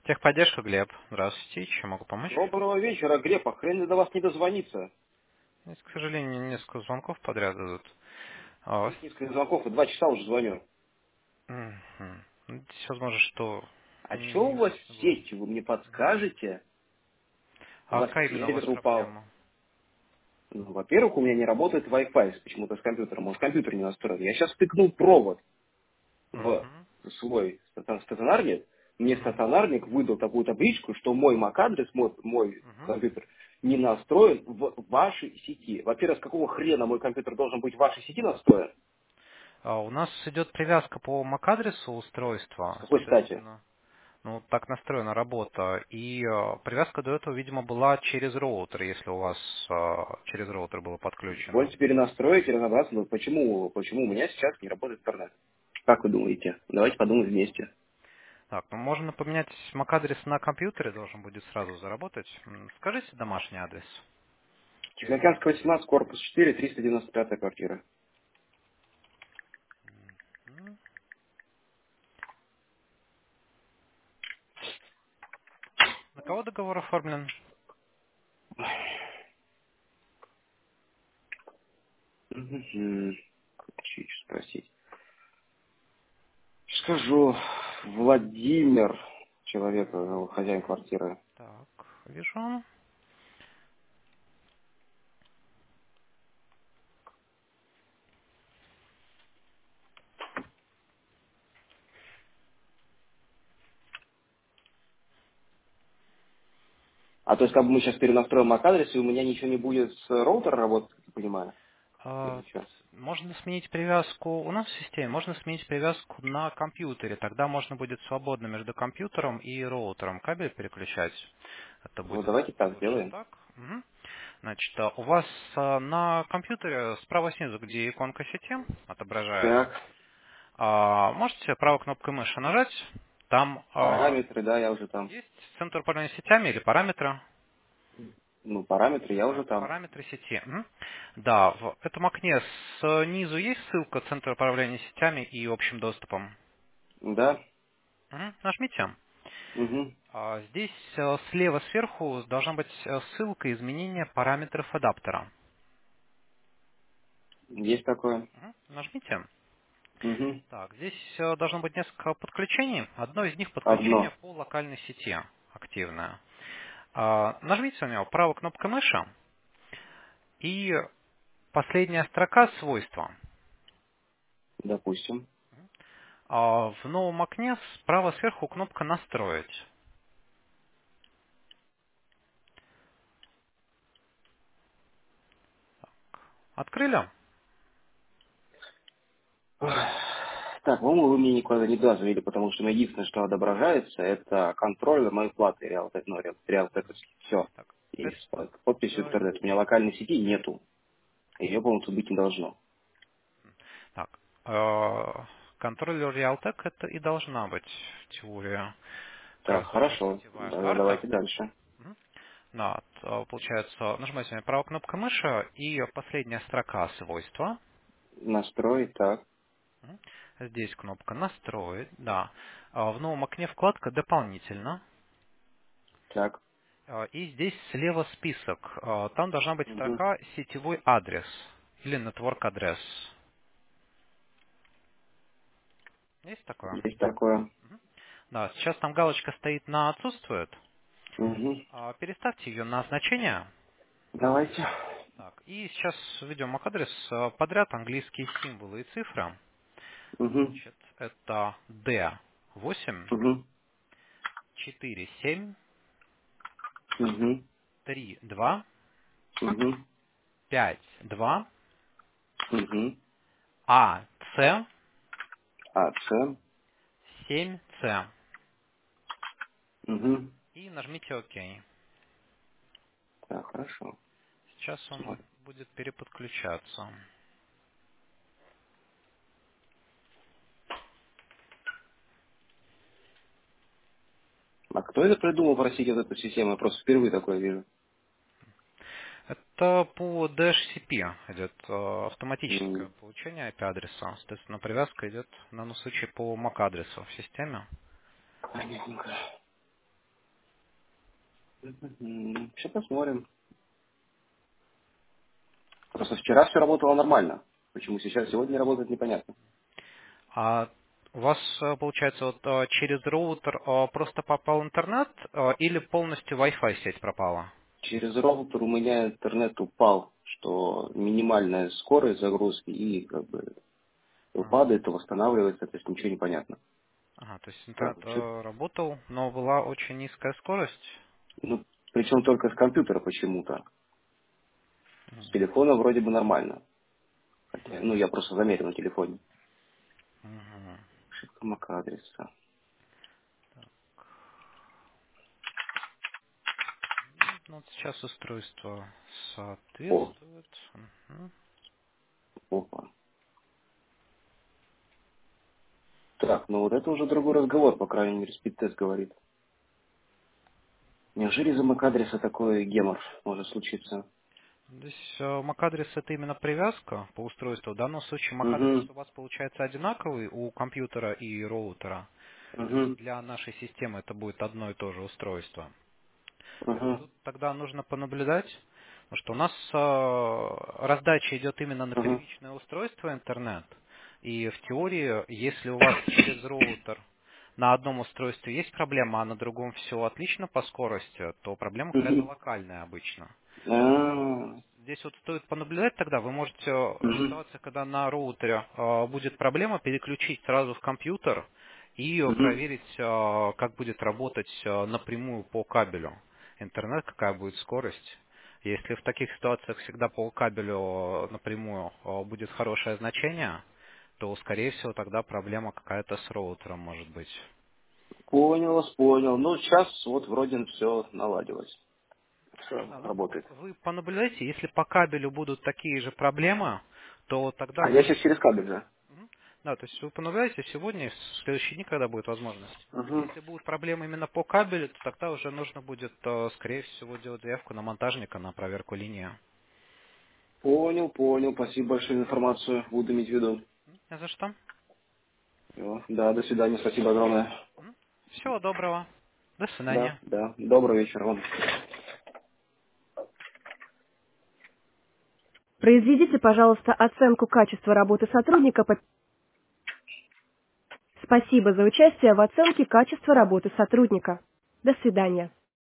Техподдержка, Глеб. Здравствуйте. Чем могу помочь? Доброго вечера, Глеб. А хрен ли до вас не дозвониться? Здесь, к сожалению, несколько звонков подряд идут. А у вас... Здесь несколько звонков, и 2 часа уже звоню. Мгм. Ну, здесь возможно, что А что у не вас с было. сетью, вы мне подскажете? У А вас какая именно у вас сервер упал. проблема? Ну, во-первых, у меня не работает Wi-Fi почему-то с компьютером. Он компьютер не настроен. Я сейчас втыкнул провод в Мгм. свой стационарник. Мне Мгм. стационарник выдал такую табличку, что мой MAC-адрес, мой Мгм. компьютер, не настроен в вашей сети. Во-первых, с какого хрена мой компьютер должен быть в вашей сети настроен? У нас идет привязка по MAC-адресу С устройства, какой стати? соответственно, ну, так настроена работа. И привязка до этого, видимо, была через роутер, если у вас через роутер было подключено. Извольте перенастроить и разобраться, ну, почему у меня сейчас не работает интернет. Как вы думаете? Давайте подумаем вместе. Так, ну можно поменять MAC-адрес на компьютере, должен будет сразу заработать. Скажите домашний адрес. Тихоокеанская 18, корпус 4, 395 квартира. М. На кого договор оформлен? Мгм. Чуть спросить. Скажу, Владимир, человек, хозяин квартиры. Так, вижу. А то есть, как бы мы сейчас перенастроим MAC-адрес, и у меня ничего не будет с роутера работать, как я понимаю? Или что? Можно сменить привязку у нас в системе, можно сменить привязку на компьютере. Тогда можно будет свободно между компьютером и роутером кабель переключать. Это Ну, будет давайте так лучше сделаем. так. Мгм. Значит, у вас на компьютере справа снизу, где иконка сети отображается, Так, можете правой кнопкой мыши нажать. Там параметры, да, я уже там. есть центр управления сетями или параметры. Ну, параметры, я уже Так, там. параметры сети. Мгм. Да, в этом окне снизу есть ссылка Центра управления сетями и общим доступом. Да. Нажмите. Угу. Здесь слева сверху должна быть ссылка изменения параметров адаптера. Есть такое. Нажмите. Угу. Так, здесь должно быть несколько подключений. Одно из них подключение Одно. по локальной сети активное. Нажмите на него правой кнопкой мыши и последняя строка свойства. Допустим. В новом окне справа сверху кнопка «Настроить». Открыли? Так, по-моему, вы мне никуда не туда завели, потому что у меня единственное, что отображается, это контроль моей платы реалтековский. Все. Так, И это с подписью интернет. У меня локальной сети нету. Ее, по-моему, тут быть не должно. так. Контроллер Realtek это и должна быть в теории Так, воздушная хорошо. сетевая Да, карта. давайте дальше. Мгм. Да, получается, нажимаете на правую кнопку мыши и последняя строка свойства. Настроить, так. Мгм. Здесь кнопка «Настроить», да. В новом окне вкладка «Дополнительно». Так. И здесь слева список. Там должна быть Угу. строка «Сетевой адрес» или «Network адрес». Есть такое? Есть такое. Да, сейчас там галочка стоит на «Отсутствует». Угу. Переставьте ее на значение. Давайте. Так, и сейчас введем MAC-адрес подряд, английские символы и цифры. Угу. Значит, это D8, Угу. 4, 7, Угу. 3, 2, Угу. 5, 2, Угу. А, С, А, С. 7, С. Угу. И нажмите ОК. Так, хорошо. Сейчас он будет переподключаться. А кто это придумал просить вот эту систему? Я просто впервые такое вижу. Это по DHCP идет автоматическое М, получение IP-адреса. Соответственно, привязка идет в данном случае по MAC-адресу в системе. Понятненько. Сейчас посмотрим. Просто вчера все работало нормально. Почему сейчас сегодня не работает, непонятно. А у вас, получается, вот через роутер просто попал интернет или полностью Wi-Fi сеть пропала? Через роутер у меня интернет упал, что минимальная скорость загрузки и как бы то Ага. падает, то восстанавливается, то есть ничего не понятно. Ага, то есть Так, интернет вообще, работал, но была очень низкая скорость. ну, причем только с компьютера почему-то. С Мгм. телефона вроде бы нормально. Хотя, ну, я просто замерил на телефоне. Мгм. Ошибка MAC-адреса. Ну, вот сейчас устройство О, соответствует. Мгм. опа. Так, ну вот это уже другой разговор, по крайней мере, спид-тест говорит. Неужели из-за MAC-адреса такой гемор может случиться? Здесь MAC-адрес это именно привязка по устройству. В данном случае MAC-адрес Угу, у вас получается одинаковый у компьютера и роутера. И угу, для нашей системы это будет одно и то же устройство. То есть угу, тут тогда нужно понаблюдать, потому что у нас раздача идет именно на угу, первичное устройство интернет. И в теории, если у вас через роутер на одном устройстве есть проблема, а на другом все отлично по скорости, то проблема какая-то угу. локальная обычно. А, Здесь вот стоит понаблюдать тогда. Вы можете в угу, ситуации, когда на роутере будет проблема, переключить сразу в компьютер и угу, проверить, как будет работать напрямую по кабелю интернет, какая будет скорость. Если в таких ситуациях всегда по кабелю напрямую будет хорошее значение, то, скорее всего, тогда проблема какая-то с роутером может быть. понял вас, понял. Ну, сейчас вот вроде все наладилось. Все Да, ну, работает. вы понаблюдайте, если по кабелю будут такие же проблемы, то тогда А я сейчас нужно. через кабель же. Мгм. Да, то есть вы понаблюдаете сегодня, и в следующие дни, когда будет возможность. Угу. Если будут проблемы именно по кабелю, то тогда уже нужно будет, скорее всего, делать заявку на монтажника на проверку линии. Понял, понял. Спасибо большое за информацию. Буду иметь в виду. Не за что. Всё. Да, до свидания. Спасибо огромное. Всего доброго. До Да, свидания. да. Добрый вечер вам. Произведите, пожалуйста, оценку качества работы сотрудника. Спасибо за участие в оценке качества работы сотрудника. До свидания.